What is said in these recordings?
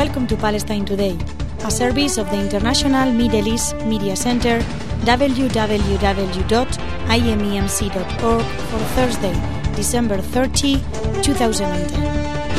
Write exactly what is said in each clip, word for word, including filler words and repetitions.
Welcome to Palestine Today, a service of the International Middle East Media Center, w w w dot i m e m c dot org, for Thursday, December thirtieth, twenty ten.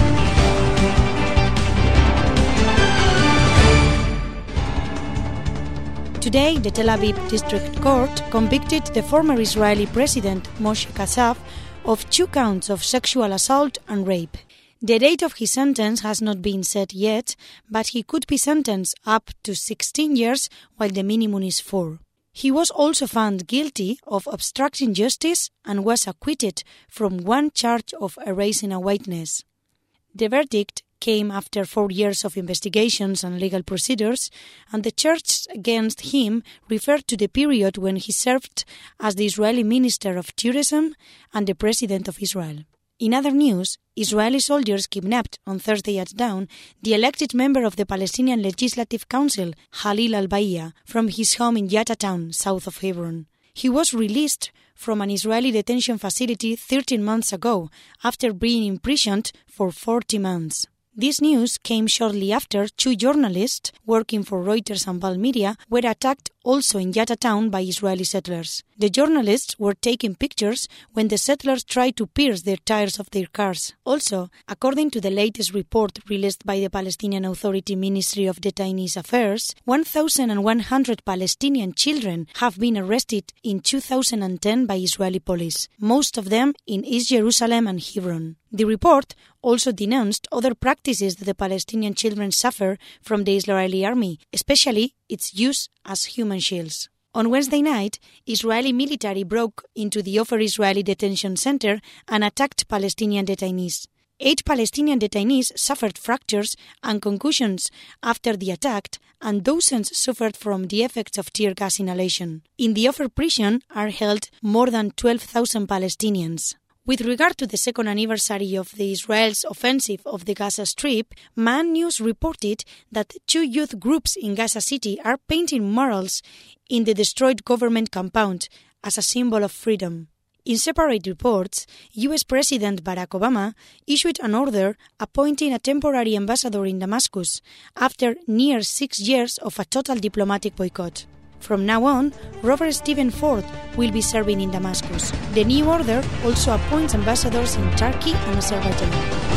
Today, the Tel Aviv District Court convicted the former Israeli President Moshe Katsav of two counts of sexual assault and rape. The date of his sentence has not been set yet, but he could be sentenced up to sixteen years, while the minimum is four. He was also found guilty of obstructing justice and was acquitted from one charge of erasing a witness. The verdict came after four years of investigations and legal procedures, and the charges against him referred to the period when he served as the Israeli Minister of Tourism and the President of Israel. In other news, Israeli soldiers kidnapped on Thursday at dawn the elected member of the Palestinian Legislative Council, Khalil al-Bayya, from his home in Yatta town, south of Hebron. He was released from an Israeli detention facility thirteen months ago after being imprisoned for forty months. This news came shortly after two journalists working for Reuters and Val Media were attacked also in Yatta town by Israeli settlers. The journalists were taking pictures when the settlers tried to pierce the tires of their cars. Also, according to the latest report released by the Palestinian Authority Ministry of Detainees Affairs, one thousand one hundred Palestinian children have been arrested in two thousand ten by Israeli police, most of them in East Jerusalem and Hebron. The report also denounced other practices that the Palestinian children suffer from the Israeli army, especially its use as human shields. On Wednesday night, Israeli military broke into the Ofer Israeli Detention Center and attacked Palestinian detainees. Eight Palestinian detainees suffered fractures and concussions after the attack, and dozens suffered from the effects of tear gas inhalation. In the Ofer prison are held more than twelve thousand Palestinians. With regard to the second anniversary of the Israel's offensive of the Gaza Strip, Man News reported that two youth groups in Gaza City are painting murals in the destroyed government compound as a symbol of freedom. In separate reports, U S President Barack Obama issued an order appointing a temporary ambassador in Damascus after near six years of a total diplomatic boycott. From now on, Robert Stephen Ford will be serving in Damascus. The new order also appoints ambassadors in Turkey and Azerbaijan.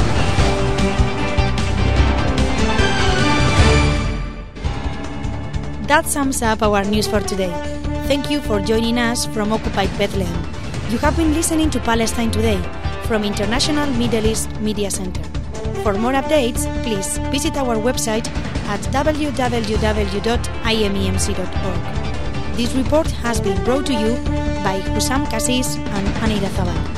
That sums up our news for today. Thank you for joining us from Occupied Bethlehem. You have been listening to Palestine Today from International Middle East Media Center. For more updates, please visit our website at w w w dot i m e m c dot org. This report has been brought to you by Hussam Cassis and Anida Zabal.